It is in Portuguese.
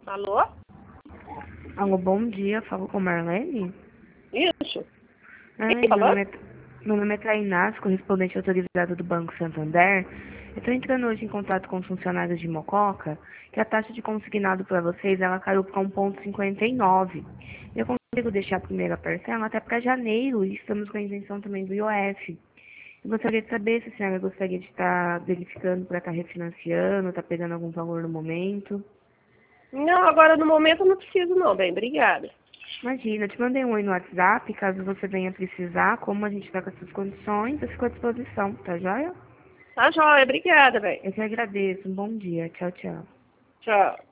Alô? Alô, bom dia. Falo com Marlene? Isso. Ai, Quem tá falando? meu nome é Tainá, correspondente autorizado do Banco Santander. Eu estou entrando hoje em contato com os funcionários de Mococa, que a taxa de consignado para vocês, ela caiu para 1,59. Eu consigo deixar a primeira parcela até para janeiro e estamos com a isenção também do IOF. Eu gostaria de saber se a senhora gostaria de estar verificando para estar refinanciando, estar pegando algum valor no momento. Não, agora no momento eu não preciso não, bem, obrigada. Imagina, eu te mandei um oi no WhatsApp, caso você venha precisar, como a gente está com essas condições, eu fico à disposição, tá joia? Tá joia, obrigada, bem. Eu que agradeço, um bom dia, tchau, tchau. Tchau.